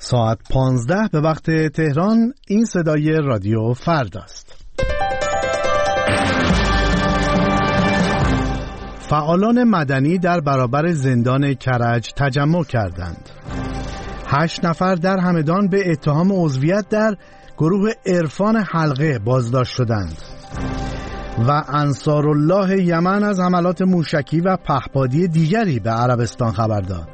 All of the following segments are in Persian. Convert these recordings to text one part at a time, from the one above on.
ساعت 15 به وقت تهران. این صدای رادیو فردا است. فعالان مدنی در برابر زندان کرج تجمع کردند. 8 نفر در همدان به اتهام عضویت در گروه عرفان حلقه بازداشت شدند و انصارالله یمن از حملات موشکی و پهپادی دیگری به عربستان خبر داد.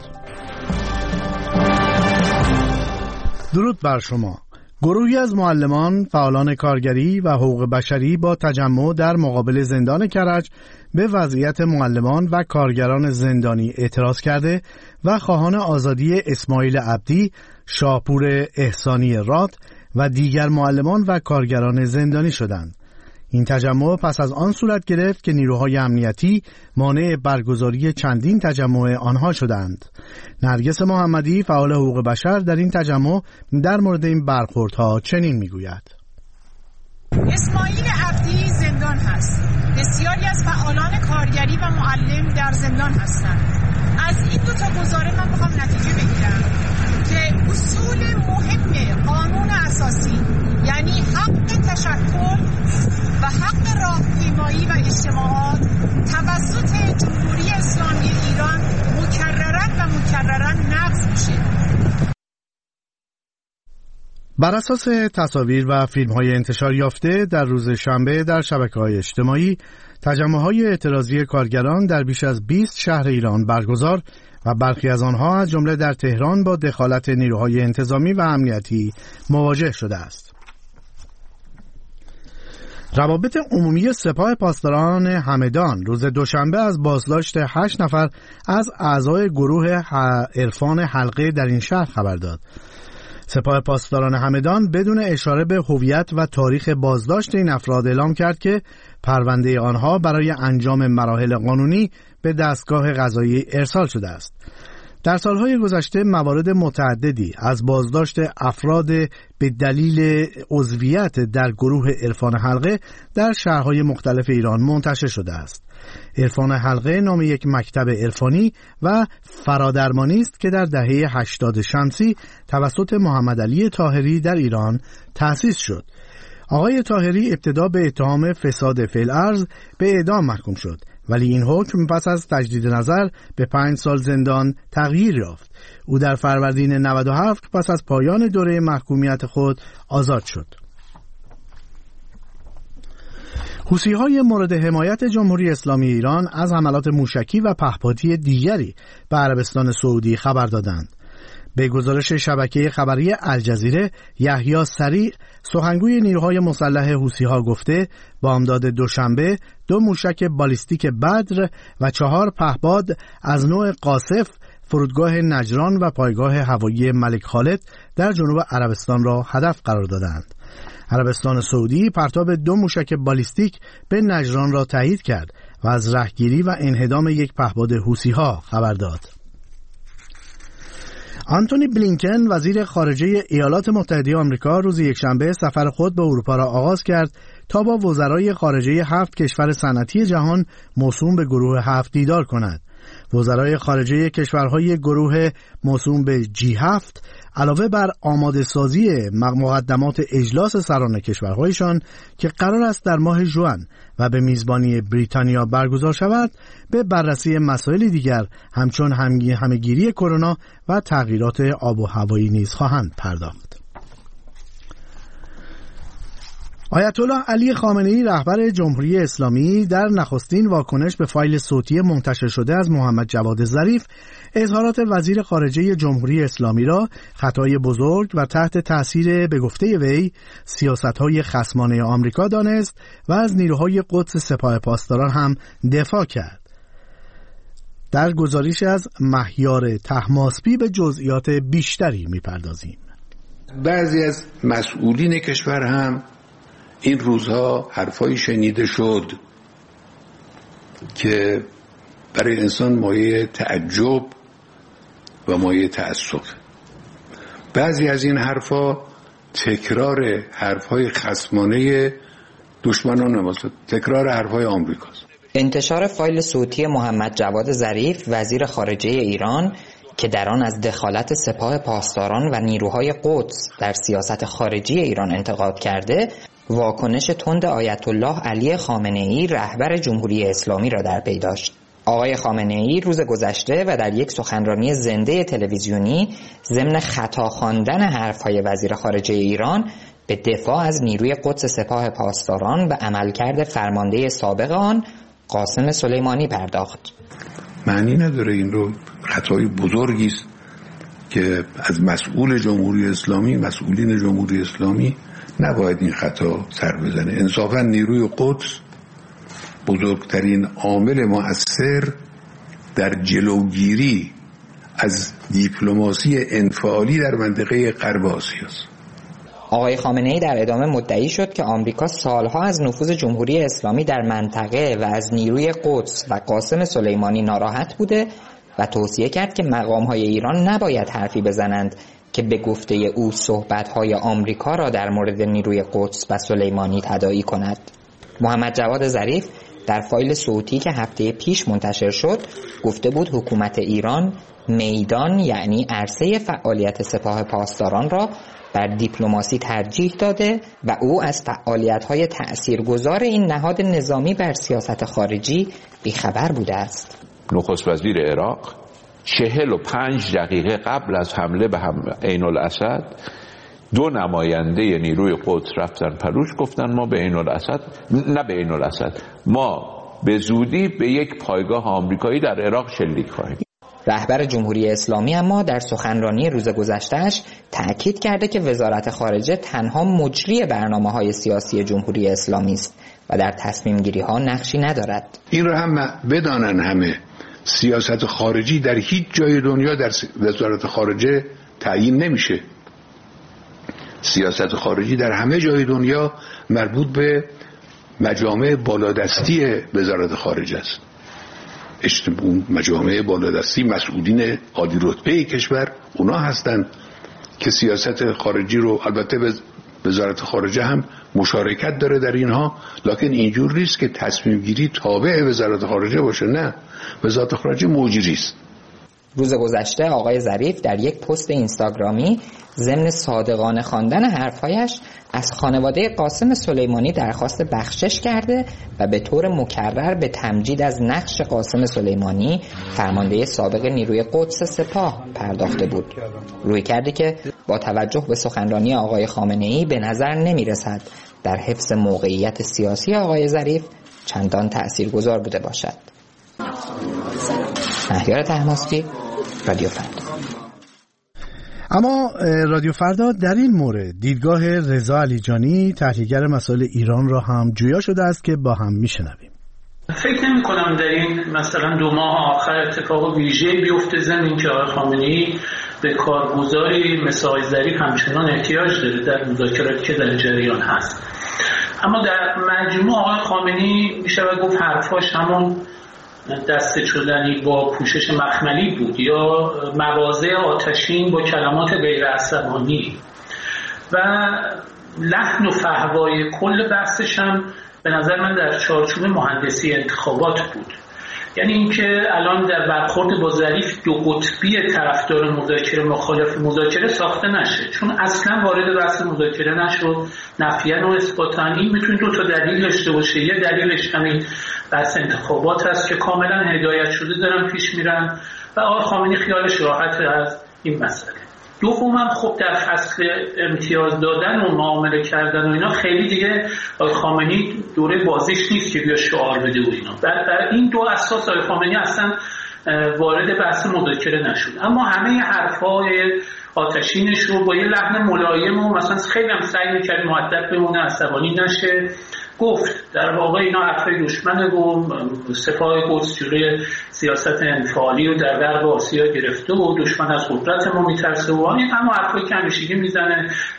درود بر شما. گروهی از معلمان، فعالان کارگری و حقوق بشری با تجمع در مقابل زندان کرج به وضعیت معلمان و کارگران زندانی اعتراض کرده و خواهان آزادی اسماعیل عبدی، شاپور احسانی راد و دیگر معلمان و کارگران زندانی شدند. این تجمع پس از آن صورت گرفت که نیروهای امنیتی مانع برگزاری چندین تجمع آنها شدند. نرگس محمدی، فعال حقوق بشر، در این تجمع در مورد این برخوردها چنین میگوید: اسماعیل عبدی زندان هست. بسیاری از فعالان کارگری و معلم در زندان هستند. از این دو تا گزاره من میخوام نتیجه بگیرم که اصول مهم قانون اساسی، یعنی حق تشکل و حق راهپیمایی و اجتماعات توسط جمهوری اسلامی ایران مکرراً نقض میشه. بر اساس تصاویر و فیلم‌های انتشار یافته در روز شنبه در شبکه‌های اجتماعی، تجمع‌های اعتراضی کارگران در بیش از 20 شهر ایران برگزار و برخی از آنها از جمله در تهران با دخالت نیروهای انتظامی و امنیتی مواجه شده است. روابط عمومی سپاه پاسداران همدان روز دوشنبه از بازداشت 8 نفر از اعضای گروه عرفان حلقه در این شهر خبر داد. سپاه پاسداران همدان بدون اشاره به هویت و تاریخ بازداشت این افراد اعلام کرد که پرونده آنها برای انجام مراحل قانونی به دستگاه قضایی ارسال شده است. در سالهای گذشته موارد متعددی از بازداشت افراد به دلیل عضویت در گروه عرفان حلقه در شهرهای مختلف ایران منتشر شده است. عرفان حلقه نام یک مکتب عرفانی و فرادرمانی است که در دهه 80 شمسی توسط محمد علی طاهری در ایران تأسیس شد. آقای طاهری ابتدا به اتهام فساد فی الارض به اعدام محکوم شد، ولی این حکم پس از تجدید نظر به 5 سال زندان تغییر یافت. او در فروردین 97 پس از پایان دوره محکومیت خود آزاد شد. حوثی‌های مورد حمایت جمهوری اسلامی ایران از حملات موشکی و پهپادی دیگری به عربستان سعودی خبر دادند. به گزارش شبکه خبری الجزیره، یحیی سریع، سخنگوی نیروهای مسلح حوثی‌ها گفته بامداد دوشنبه 2 موشک بالیستیک بدر و 4 پهپاد از نوع قاصف فرودگاه نجران و پایگاه هوایی ملک خالد در جنوب عربستان را هدف قرار دادند. عربستان سعودی پرتاب 2 موشک بالیستیک به نجران را تایید کرد و از رهگیری و انهدام یک پهپاد حوثی‌ها خبر داد. آنتونی بلینکن، وزیر خارجه ایالات متحده آمریکا، روز یکشنبه سفر خود به اروپا را آغاز کرد تا با وزرای خارجه 7 کشور صنعتی جهان موسوم به گروه 7 دیدار کند. وزرای خارجه کشورهای گروه موسوم به G7 علاوه بر آماده سازی مقدمات اجلاس سران کشورهایشان که قرار است در ماه ژوئن و به میزبانی بریتانیا برگزار شود، به بررسی مسائل دیگر همچون همهگیری کرونا و تغییرات آب و هوایی نیز خواهند پرداخت. آیت الله علی خامنه‌ای، رهبر جمهوری اسلامی، در نخستین واکنش به فایل صوتی منتشر شده از محمد جواد ظریف اظهارات وزیر خارجه جمهوری اسلامی را خطای بزرگ و تحت تاثیر به گفته وی سیاست‌های خصمانه آمریکا دانست و از نیروهای قدس سپاه پاسداران هم دفاع کرد. در گزارش از مهیار طهماسبی به جزئیات بیشتری می‌پردازیم. بعضی از مسئولین کشور هم این روزها حرفایی شنیده شد که برای انسان مایه تعجب و مایه تأسف. بعضی از این حرفا تکرار حرفهای خصمانه دشمنان ماست، تکرار حرفهای آمریکاست. انتشار فایل صوتی محمد جواد ظریف، وزیر خارجه ایران، که در آن از دخالت سپاه پاسداران و نیروهای قدس در سیاست خارجی ایران انتقاد کرده، واکنش تند آیت الله علی خامنه‌ای رهبر جمهوری اسلامی را در پی داشت. آقای خامنه‌ای روز گذشته و در یک سخنرانی زنده تلویزیونی ضمن خطا خواندن حرف‌های وزیر خارجه ایران به دفاع از نیروی قدس سپاه پاسداران و عملکرد فرمانده سابق آن قاسم سلیمانی پرداخت. معنی نداره، این رو خطای بزرگی است که از مسئولین جمهوری اسلامی نباید این خطا سر بزنه. انصافا نیروی قدس بزرگترین عامل مؤثر در جلوگیری از دیپلماسی انفعالی در منطقه غرب آسیا است. آقای خامنه‌ای در ادامه مدعی شد که آمریکا سالها از نفوذ جمهوری اسلامی در منطقه و از نیروی قدس و قاسم سلیمانی ناراحت بوده و توصیه کرد که مقام‌های ایران نباید حرفی بزنند که به گفته او صحبت‌های آمریکا را در مورد نیروی قدس و سلیمانی تداعی کند. محمد جواد ظریف در فایل صوتی که هفته پیش منتشر شد گفته بود حکومت ایران میدان یعنی عرصه فعالیت سپاه پاسداران را بر دیپلماسی ترجیح داده و او از فعالیت‌های تأثیرگذار این نهاد نظامی بر سیاست خارجی بیخبر بوده است. نخست وزیر عراق 45 دقیقه قبل از حمله به عین الاسد 2 نماینده نیروی قدس رفتن پلوش، گفتن ما ما به زودی به یک پایگاه آمریکایی در عراق شلیک خواهیم. رهبر جمهوری اسلامی اما در سخنرانی روز گذشته‌اش تأکید کرده که وزارت خارجه تنها مجری برنامه‌های سیاسی جمهوری اسلامی است و در تصمیم‌گیری‌ها نقشی ندارد. این رو هم بدانن همه، سیاست خارجی در هیچ جای دنیا در وزارت خارجه تعیین نمیشه. سیاست خارجی در همه جای دنیا مربوط به مجامع بالادستی وزارت خارجه است. مجامع بالادستی مسئولین عالی رتبه کشور اونا هستند که سیاست خارجی رو، البته وزارت خارجه هم مشارکت داره در اینها، لکن اینجور نیست که تصمیم گیری تابع وزارت خارجه باشه. نه، وزارت خارجه مجری است. روز گذشته آقای ظریف در یک پست اینستاگرامی ضمن صادقانه خواندن حرفایش از خانواده قاسم سلیمانی درخواست بخشش کرده و به طور مکرر به تمجید از نقش قاسم سلیمانی فرمانده سابق نیروی قدس سپاه پرداخته بود. روی کرده که با توجه به سخنرانی آقای خامنه‌ای به نظر نمی رسد در حفظ موقعیت سیاسی آقای ظریف چندان تأثیرگذار بوده باشد. مهیار طهماسبی، رادیو فردا. اما رادیو فردا در این مورد دیدگاه رضا علیجانی تحلیلگر مسائل ایران را هم جویا شده است که با هم میشنویم. فکر نمی کنم در این مثلا 2 ماه آخر اتفاق ویژه‌ای بیفته، ضمن اینکه آقای خامنه‌ای به کارگزاری مثل آقای ظریف همچنان احتیاج داره در مذاکراتی که در جریان هست. اما در مجموع آقای خامنه‌ای میشه گفت حرفاش همون دست شدنی با پوشش مخملی بود یا مواضع آتشین با کلمات غیر عصبانی و لحن و فحوای کل بحثش هم به نظر من در چارچوب مهندسی انتخابات بود. یعنی اینکه الان در برخورد با ظریف 2 قطبی طرفدار مذاکره مخالف مذاکره ساخته نشه، چون اصلا وارد بحث مذاکره نشد، نفیاً و اثباتاً. این میتونه 2 تا دلیل داشته باشه. یه دلیلش همین بحث انتخابات هست که کاملا هدایت شده دارن پیش میرن و آقای خامنه‌ای خیالش راحت از این مسئله. دومم خب در فصل امتیاز دادن و معامله کردن و اینا خیلی دیگه آقای خامنه‌ای دوره بازیش نیست که بیا شعار بده و اینا. بر این 2 اساس آقای خامنه‌ای اصلا وارد بحث مذاکره نشد. اما همه حرفای آتشینش رو با یه لحن ملایم و مثلا خیلی هم سعی می‌کرد مؤدب بمونه، عصبانی نشه، گفت در واقع اینا حرفای دشمنه و سپاه قدس جلوی سیاست انفعالی رو در غرب آسیا گرفته و دشمن از قدرت ما میترسه و اما حرفای که همیشگی میزنه،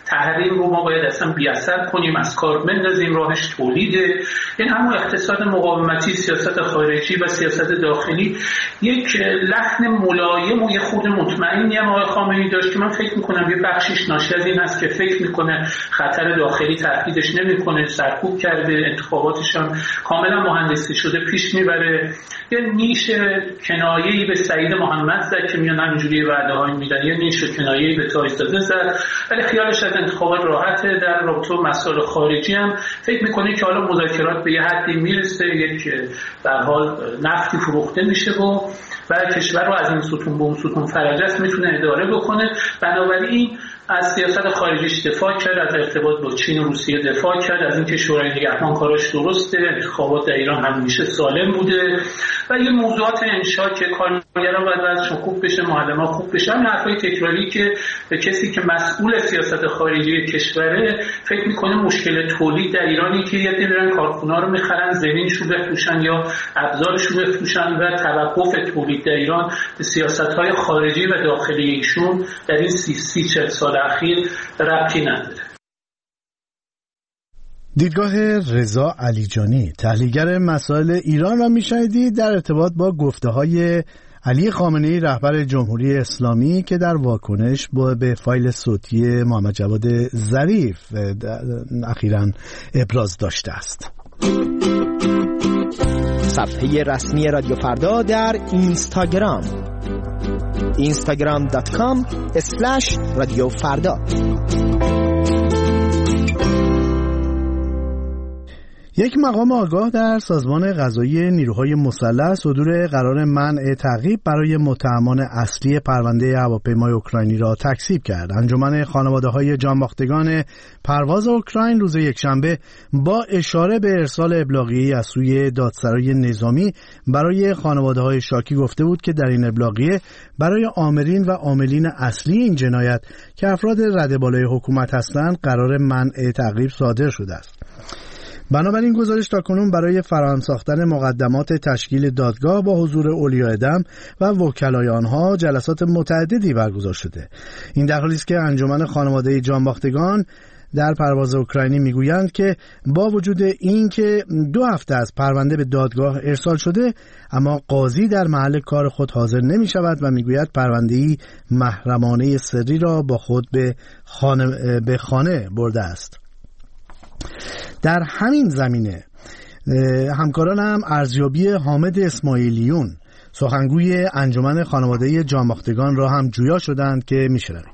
تحریم رو ما باید اصلا بی‌اثر کنیم، از کار بندازیم، راهش تولیده. این همون اقتصاد مقاومتی، سیاست خارجی و سیاست داخلی یک لحن ملایم و یه خود مطمئنی هم آقای خامنه‌ای داشت که من فکر می‌کنم یه بخشش ناشی از این هست که فکر می‌کنه خطر داخلی تهدیدش نمی‌کنه، سرکوب کرده، انتخاباتش هم کاملا مهندسی شده پیش میبره. یه نیش کنایه‌ای به سعید محمد زد که میان همینجوری وعده‌های میدن، یه نیش کنایه‌ای به تاج‌زاده زد، ولی خیالش از انتخابات راحته. در رابطه مسائل خارجی هم فکر می‌کنه که حالا مذاکرات به یه حدی میرسه، یک در حال نفتی فروخته میشه و کشور رو از این ستون به اون ستون فرجست میتونه اداره بکنه. بنابراین از سیاست خارجیش دفاع کرد، از ارتباط با چین و روسیه دفاع کرد، از اینکه شورای نگهبان کاراش درسته، انتخابات در ایران همیشه سالم بوده و یه موضوعات انشا که کارگران باید وضعشون خوب بشه، معلمان خوب بشن، حرفای تکراری که به کسی که مسئول سیاست خارجی کشوره فکر میکنه مشکل تولید در ایرانی که یه دیدن کارخونا رو میخرن زمینشو بفروشن یا ابزارشو بفروشن و توقف تولید در ایران به سیاست‌های خارجی و داخلی ایشون در این 30-40 سال اخیر ربطی نداره. دیدگاه رضا علیجانی، تحلیلگر مسائل ایران، و میشنیدید در ارتباط با گفته‌های علی خامنه‌ای رهبر جمهوری اسلامی که در واکنش به فایل صوتی محمد جواد ظریف اخیراً ابراز داشته است. صفحه رسمی رادیو فردا در اینستاگرام instagram.com/رادیوفردا. یک مقام آگاه در سازمان قضایی نیروهای مسلح صدور قرار منع تعقیب برای متهمان اصلی پرونده هواپیمای اوکراینی را تکذیب کرد. انجمن خانواده‌های جانباختگان پرواز اوکراین روز یکشنبه با اشاره به ارسال ابلاغیه‌ای از سوی دادسرای نظامی برای خانواده‌های شاکی گفته بود که در این ابلاغیه برای آمرین و عاملین اصلی این جنایت که افراد رده بالای حکومت هستند قرار منع تعقیب صادر شده است. بنابراین گزارش تاکنون برای فراهم ساختن مقدمات تشکیل دادگاه با حضور اولیاء دم و وکلای آنها جلسات متعددی برگزار شده. این در حالی است که انجمن خانواده جانباختگان در پرواز اوکراینی میگویند که با وجود این که 2 هفته از پرونده به دادگاه ارسال شده، اما قاضی در محل کار خود حاضر نمی شود و میگوید پرونده‌ای محرمانه سری را با خود به خانه برده است. در همین زمینه همکارانم ارزیابی حامد اسماعیلیون، سخنگوی انجمن خانواده جانباختگان، را هم جویا شدند که میشنویم.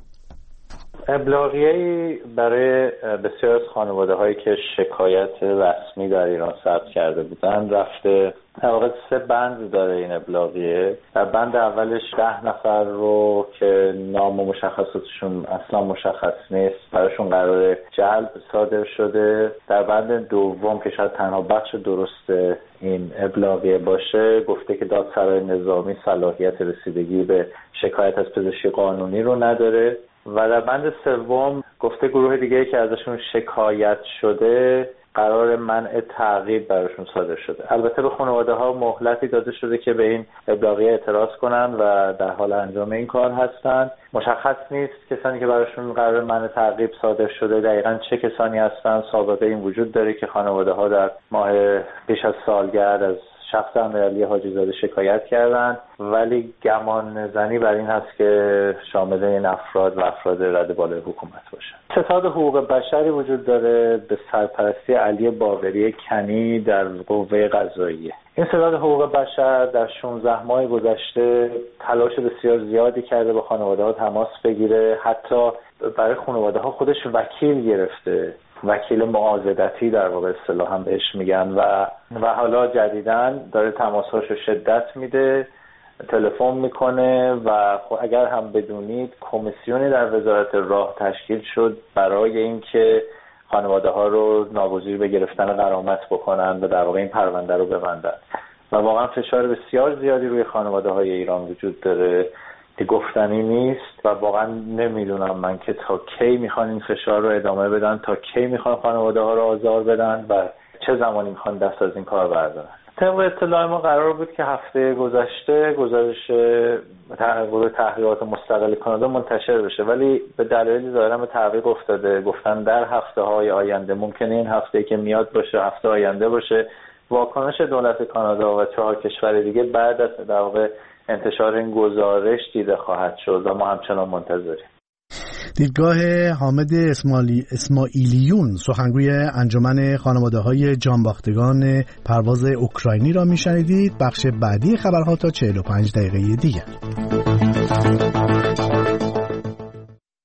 ابلاغیه‌ای برای بسیار از خانواده‌هایی که شکایت رسمی در ایران ثبت کرده بودن رفته. در واقع 3 بند داره این ابلاغیه. در بند اولش 10 نفر رو که نام و مشخصاتشون اصلا مشخص نیست براشون قرار جلب صادر شده. در بند دوم که شاید تنها بخش درست این ابلاغیه باشه گفته که دادسرای نظامی صلاحیت رسیدگی به شکایت از پزشکی قانونی رو نداره. و در بند سوم گفته گروه دیگه که ازشون شکایت شده قرار منع تعقیب براشون صادر شده. البته به خانواده ها مهلتی داده شده که به این ابلاغیه اعتراض کنن و در حال انجام این کار هستن. مشخص نیست کسانی که براشون قرار منع تعقیب صادر شده دقیقاً چه کسانی هستن. سابقه این وجود داره که خانواده ها در ماه پیش از سالگرد از شخص امیرعلی حاجی زاده شکایت کردند، ولی گمان زنی بر این هست که شامل این افراد و افراد رده بالای حکومت باشند. ستاد حقوق بشری وجود داره به سرپرستی علی باقری کنی در قوه قضاییه. این ستاد حقوق بشر در 16 ماه گذشته تلاش بسیار زیادی کرده با خانواده‌ها تماس بگیره، حتی برای خانواده‌ها خودش وکیل گرفته، وکیل معاضدتی در واقع اصطلاحاً بهش میگن، و حالا جدیداً داره تماساشو شدت میده، تلفن میکنه و اگر هم بدونید کمیسیونی در وزارت راه تشکیل شد برای اینکه خانواده ها رو ناگزیر به گرفتن غرامت بکنن و در واقع این پرونده رو ببندن و واقعا فشار بسیار زیادی روی خانواده های ایران وجود داره که گفتنی نیست و واقعا نمیدونم من که تا کی میخوان این فشار رو ادامه بدن، تا کی میخوان خانواده ها رو آزار بدن و چه زمانی میخوان دست از این کار بردارن. طبق اطلاع ما قرار بود که هفته گذشته گزارش تحقیقات مستقل کانادا منتشر بشه، ولی به دلایلی ظاهرا به تعویق افتاده. گفتن در هفته‌های آینده، ممکنه این هفته که میاد باشه، هفته آینده باشه. واکنش دولت کانادا و 4 کشور دیگه بعد از در واقع انتشار این گزارش دیده خواهد شد و ما همچنان منتظریم. دیدگاه حامد اسماعیلیون، سخنگوی انجمن خانواده‌های جانباختگان پرواز اوکراینی را میشنیدید. بخش بعدی خبرها تا 45 دقیقه دیگر.